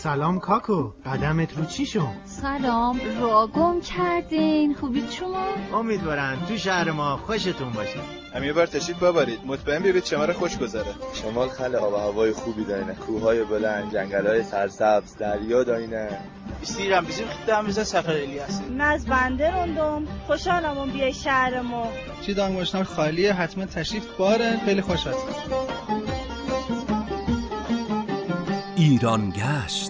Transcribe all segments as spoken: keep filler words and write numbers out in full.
سلام کاکو، قدمت رو چی شد؟ سلام، را گم کردین. خوبید شما؟ امیدوارم تو شهر ما خوشتون باشه. هم یه بار تشریف ببرید، مطمئن بیایید شما رو خوش گذره. شمال خیلی آب و هوای خوبی دارینه، کوههای بلند، جنگل‌های سرسبز، دریا دارینه. استیرم bizim خدامıza سفر الیاس. ناز بنده روندم، خوشحالم اون بیای شهر ما. چی دانگوشنار خالیه، حتما تشریف باره، خیلی خوش هست. ایران گشت.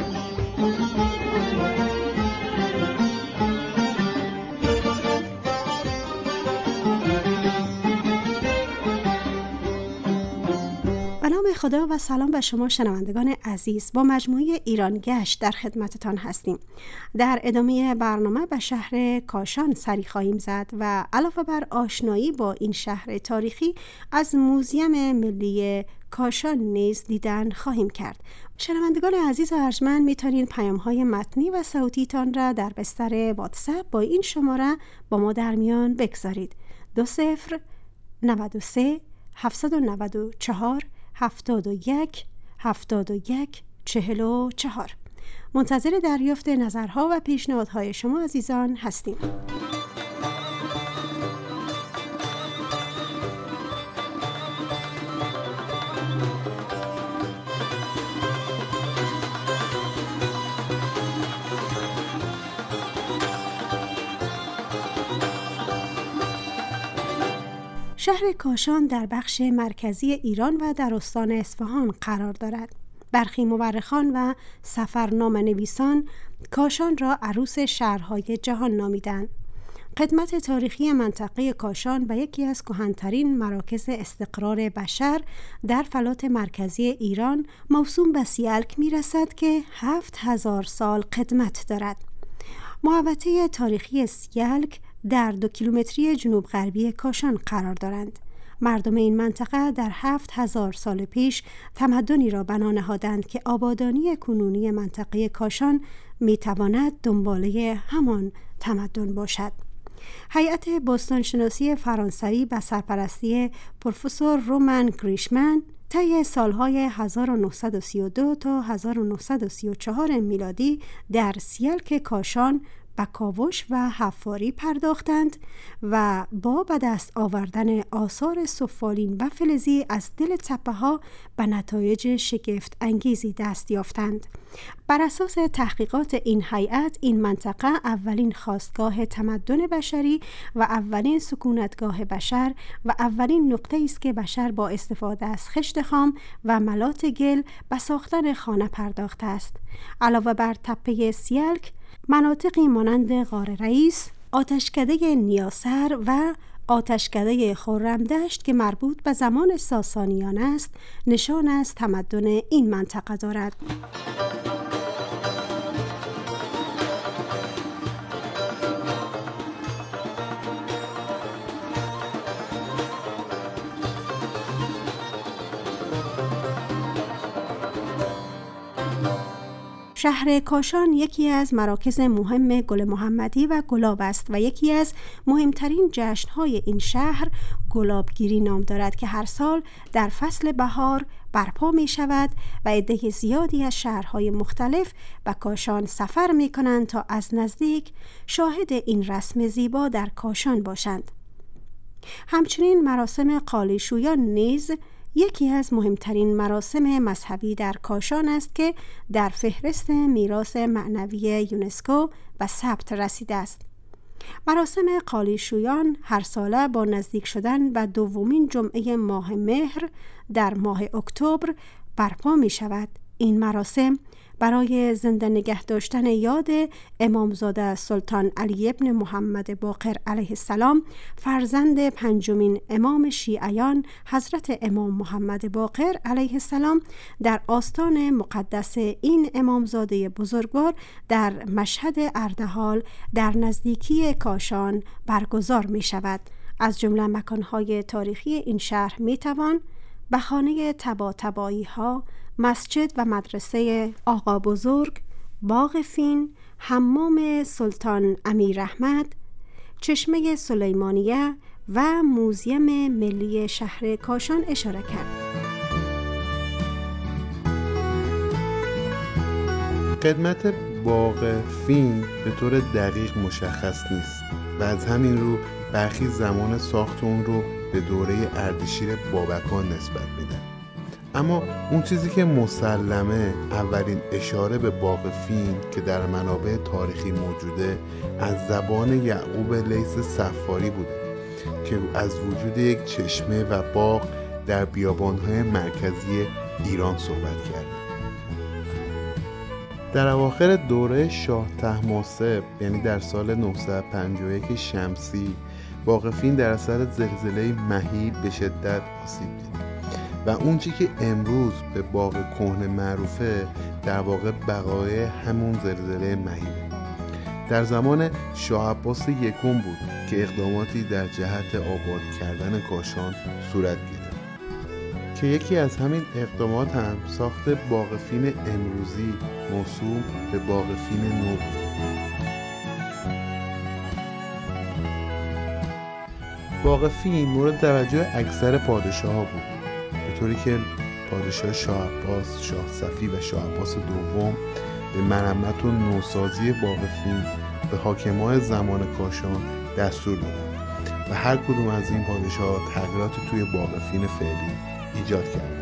به نام خدا و سلام به شما شنوندگان عزیز. با مجموعه ایران گشت در خدمتتان هستیم. در ادامه برنامه به شهر کاشان سری خواهیم زد و علاوه بر آشنایی با این شهر تاریخی از موزیم ملی کاشان نیز دیدن خواهیم کرد. شنوندگان عزیز و ارجمند، میتونین پیام‌های متنی و صوتیتان را در بستر واتساپ با این شماره با ما در میان بگذارید. دو صفر نود و سه هفتصد و نود و چهار هفتاد و یک هفتاد و یک چهل و چهار. منتظر دریافت نظرها و پیشنهادهای شما عزیزان هستیم. شهر کاشان در بخش مرکزی ایران و در استان اصفهان قرار دارد. برخی مورخان و سفرنامه نویسان کاشان را عروس شهرهای جهان نامیدند. قدمت تاریخی منطقه کاشان به یکی از کهن‌ترین مراکز استقرار بشر در فلات مرکزی ایران موسوم به سیلک می‌رسد که هفت هزار سال قدمت دارد. محوطه تاریخی سیلک در دو کیلومتری جنوب غربی کاشان قرار دارند. مردم این منطقه در هفت هزار سال پیش تمدنی را بنا نهادند که آبادانی کنونی منطقه کاشان میتواند دنباله همان تمدن باشد. هیئت باستانشناسی فرانسوی به سرپرستی پروفسور رومن گریشمن طی سالهای هزار و نهصد و سی و دو تا هزار و نهصد و سی و چهار میلادی در سیلک کاشان به کاوش و حفاری پرداختند و با به دست آوردن آثار سفالین و فلزی از دل تپه ها به نتایج شگفت انگیزی دست یافتند. بر اساس تحقیقات این هیئت، این منطقه اولین خاستگاه تمدن بشری و اولین سکونتگاه بشر و اولین نقطه است که بشر با استفاده از خشت خام و ملات گل به ساختن خانه پرداخته است. علاوه بر تپه سیلک، مناطقی مانند غار رئیس، آتشکده نیاسر و آتشکده خرمدشت که مربوط به زمان ساسانیان است، نشان از تمدن این منطقه دارد. شهر کاشان یکی از مراکز مهم گل محمدی و گلاب است و یکی از مهمترین جشن‌های این شهر گلابگیری نام دارد که هر سال در فصل بهار برپا می شود و عده زیادی از شهرهای مختلف به کاشان سفر می کنند تا از نزدیک شاهد این رسم زیبا در کاشان باشند. همچنین مراسم قالیشویان نیز یکی از مهمترین مراسم مذهبی در کاشان است که در فهرست میراث معنوی یونسکو به ثبت رسیده است. مراسم قالیشویان هر ساله با نزدیک شدن به دومین جمعه ماه مهر در ماه اکتبر برپا می شود. این مراسم برای زنده نگه داشتن یاد امامزاده سلطان علی ابن محمد باقر علیه السلام، فرزند پنجمین امام شیعیان حضرت امام محمد باقر علیه السلام، در آستان مقدس این امامزاده بزرگوار در مشهد اردهال در نزدیکی کاشان برگزار می شود. از جمله مکانهای تاریخی این شهر می توان به خانه طباطبایی ها، مسجد و مدرسه آقا بزرگ، باغ فین، حمام سلطان امیر احمد، چشمه سلیمانیه و موزیم ملی شهر کاشان اشاره کرد. قدمت باغ فین به طور دقیق مشخص نیست و از همین رو برخی زمان ساخت اون رو به دوره اردشیر بابکان نسبت میدن. اما اون چیزی که مسلمه اولین اشاره به باغ فین که در منابع تاریخی موجوده از زبان یعقوب لیث صفاری بوده که از وجود یک چشمه و باغ در بیابان‌های مرکزی ایران صحبت کرده. در اواخر دوره شاه طهماسب یعنی در سال نهصد و پنجاه و یک شمسی باغ فین در اثر زلزله مهیب به شدت آسیب دید و اون چی که امروز به باغ کهنه معروفه در واقع بقای همون زلزله مهیبه. در زمان شاه عباس یکم بود که اقداماتی در جهت آباد کردن کاشان صورت گرفت که یکی از همین اقدامات هم ساخت باغ فین امروزی موسوم به باغ فین نو بود. باغ فین مورد توجه اکثر پادشاه ها بود، به طوری که پادشاه شاه عباس، شاه صفی و شاه عباس دوم به مرمت و نوسازی باغ فین به حاکمان زمان کاشان دستور دادند و هر کدوم از این پادشاه تغییراتی توی باغ فین فعلی ایجاد کرد.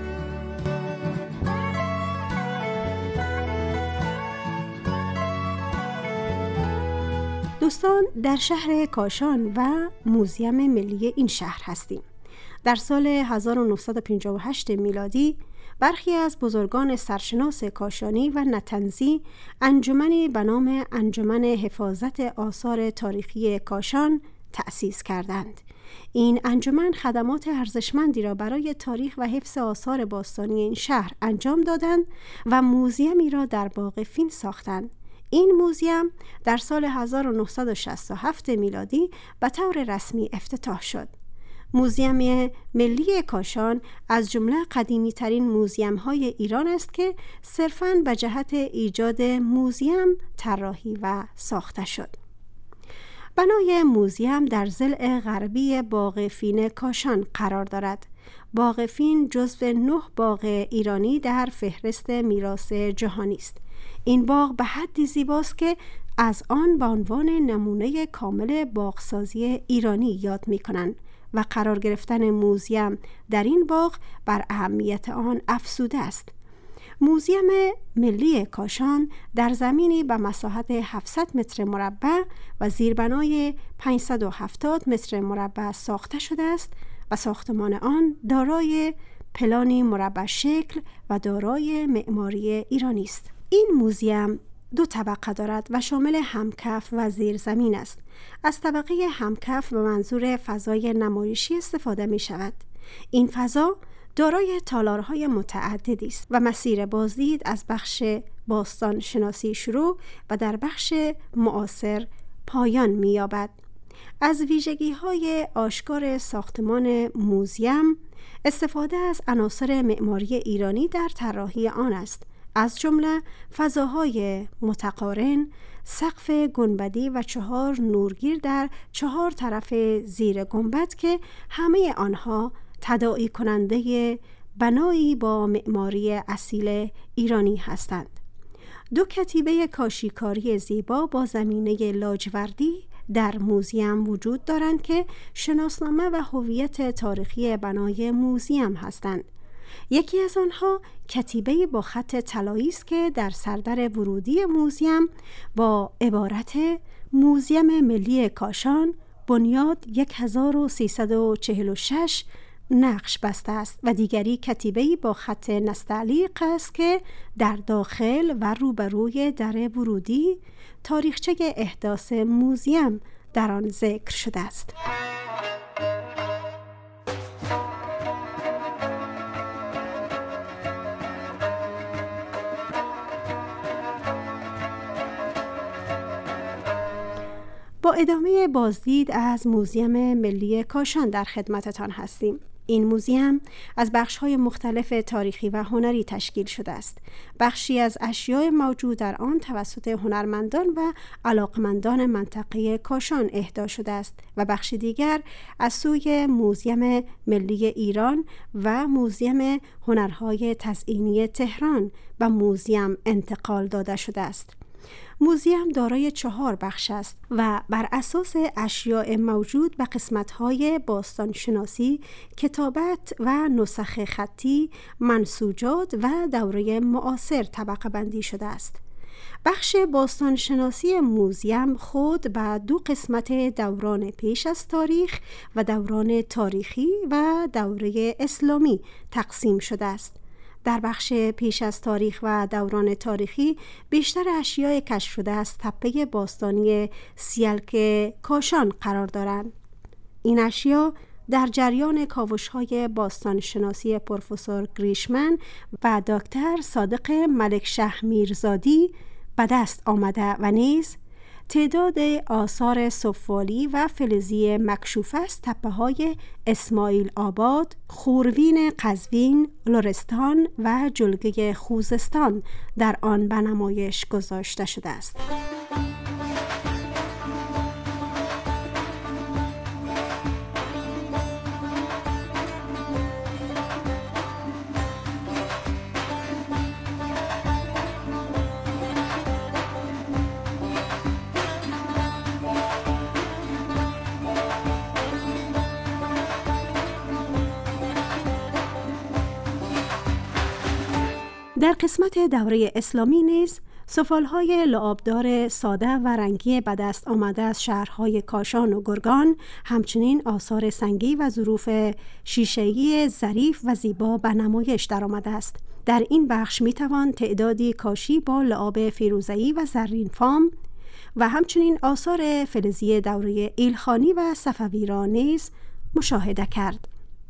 دوستان، در شهر کاشان و موزیم ملی این شهر هستیم. در سال هزار و نهصد و پنجاه و هشت میلادی برخی از بزرگان سرشناس کاشانی و نطنزی انجمنی به نام انجمن حفاظت آثار تاریخی کاشان تأسیس کردند. این انجمن خدمات ارزشمندی را برای تاریخ و حفظ آثار باستانی این شهر انجام دادند و موزیمی را در باغ فین ساختند. این موزیم در سال هزار و نهصد و شصت و هفت میلادی به طور رسمی افتتاح شد. موزیم ملی کاشان از جمله قدیمی ترین موزیم های ایران است که صرفاً به جهت ایجاد موزیم طراحی و ساخته شد. بنای موزیم در ضلع غربی باغ فین کاشان قرار دارد. باغ فین جزو نه باغ ایرانی در فهرست میراث جهانی است. این باغ به حدی زیباست که از آن به عنوان نمونه کامل باغسازی ایرانی یاد می‌کنند و قرار گرفتن موزیم در این باغ بر اهمیت آن افزوده است. موزیم ملی کاشان در زمینی به مساحت هفتصد متر مربع و زیربنای پانصد و هفتاد متر مربع ساخته شده است و ساختمان آن دارای پلانی مربع شکل و دارای معماری ایرانی است. این موزیم دو طبقه دارد و شامل همکف و زیرزمین است. از طبقه همکف به منظور فضای نمایشی استفاده می شود. این فضا دارای تالارهای متعددی است و مسیر بازدید از بخش باستان شناسی شروع و در بخش معاصر پایان می یابد. از ویژگی‌های آشکار ساختمان موزیم استفاده از عناصر معماری ایرانی در طراحی آن است، از جمله فضاهای متقارن، سقف گنبدی و چهار نورگیر در چهار طرف زیر گنبد که همه آنها تداعی کننده بنایی با معماری اصیل ایرانی هستند. دو کتیبه کاشیکاری زیبا با زمینه لاجوردی در موزیم وجود دارند که شناسنامه و هویت تاریخی بنای موزیم هستند. یکی از آنها کتیبه با خط طلایی است که در سردر ورودی موزیم با عبارت موزیم ملی کاشان بنیاد هزار و سیصد و چهل و شش نقش بسته است و دیگری کتیبه‌ای با خط نستعلیق است که در داخل و روبروی در ورودی تاریخچه احداث موزیم در آن ذکر شده است. با ادامه بازدید از موزیم ملی کاشان در خدمتتان هستیم. این موزیم از بخش‌های مختلف تاریخی و هنری تشکیل شده است. بخشی از اشیاء موجود در آن توسط هنرمندان و علاقمندان منطقه کاشان اهدا شده است و بخش دیگر از سوی موزیم ملی ایران و موزیم هنرهای تزئینی تهران و موزیم انتقال داده شده است. موزیم دارای چهار بخش است و بر اساس اشیاء موجود به قسمت‌های باستانشناسی، کتابت و نسخ خطی، منسوجات و دوره معاصر طبقه بندی شده است. بخش باستانشناسی موزیم خود به دو قسمت دوران پیش از تاریخ و دوران تاریخی و دوره اسلامی تقسیم شده است. در بخش پیش از تاریخ و دوران تاریخی بیشتر اشیاء کشف شده از تپه باستانی سیلک کاشان قرار دارند. این اشیا در جریان کاوش‌های باستانشناسی پروفسور گریشمن و دکتر صادق ملکشه میرزادی به دست آمده و نیز تعداد آثار سفالی و فلزی مکشوف از تپه‌های اسماعیل آباد، خوروین قزوین، لرستان و جلگه خوزستان در آن به نمایش گذاشته شده است. در قسمت دوره اسلامی نیز سفالهای لعابدار ساده و رنگی به دست آمده از شهرهای کاشان و گرگان، همچنین آثار سنگی و ظروف شیشه‌ای ظریف و زیبا به نمایش درآمده است. در این بخش میتوان تعدادی کاشی با لعاب فیروزه‌ای و زرین فام و همچنین آثار فلزی دوره ایلخانی و صفوی را نیز مشاهده کرد.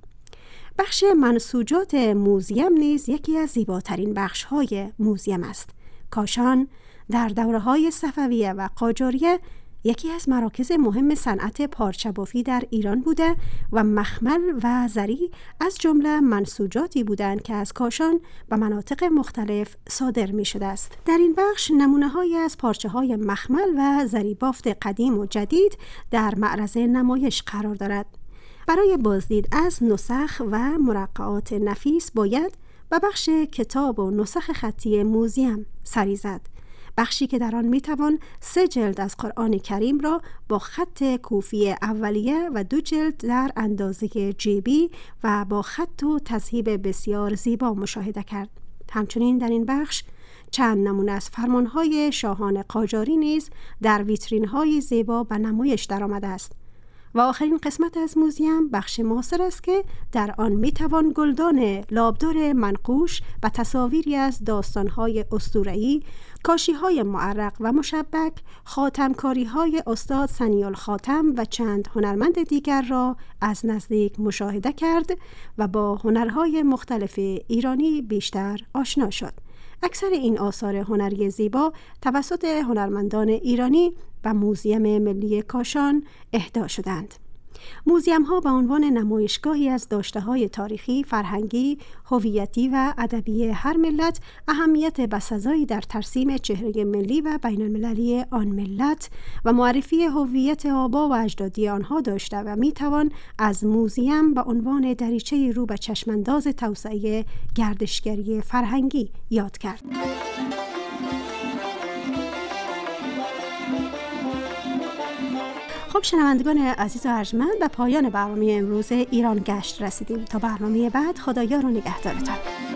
بخش منسوجات موزیم نیز یکی از زیباترین بخش‌های موزیم است. کاشان در دوره‌های صفویه و قاجاریه یکی از مراکز مهم صنعت پارچه‌بافی در ایران بوده و مخمل و زری از جمله منسوجاتی بودند که از کاشان به مناطق مختلف صادر می‌شده است. در این بخش نمونه‌هایی از پارچه‌های مخمل و زری بافت قدیم و جدید در معرض نمایش قرار دارد. برای بازدید از نسخ و مرقعات نفیس باید به بخش کتاب و نسخ خطی موزیم سری زد. بخشی که در آن میتوان سه جلد از قرآن کریم را با خط کوفی اولیه و دو جلد در اندازه جیبی و با خط و تذهیب بسیار زیبا مشاهده کرد. همچنین در این بخش چند نمونه از فرمانهای شاهان قاجاری نیز در ویترین‌های زیبا به نمایش درآمده است. و آخرین قسمت از موزیم بخش معاصر است که در آن میتوان گلدان لابدار منقوش و تصاویری از داستانهای اسطوره‌ای، کاشی‌های معرق و مشبک، خاتمکاری‌های استاد سنی‌الخاتم و چند هنرمند دیگر را از نزدیک مشاهده کرد و با هنرهای مختلف ایرانی بیشتر آشنا شد. اکثر این آثار هنری زیبا توسط هنرمندان ایرانی و موزیم ملی کاشان اهدا شدند. موزیم ها به عنوان نمایشگاهی از داشته‌های تاریخی، فرهنگی، هویتی و ادبی هر ملت اهمیت بسزایی در ترسیم چهره ملی و بین المللی آن ملت و معرفی هویت آبا و اجدادی آنها داشته و میتوان از موزیم به عنوان دریچه رو به چشمانداز توسعه گردشگری فرهنگی یاد کرد. خب شنوندگان عزیز و ارجمند، به پایان برنامه امروز ایران گشت رسیدیم. تا برنامه بعد، خدایا رو نگهدارتان.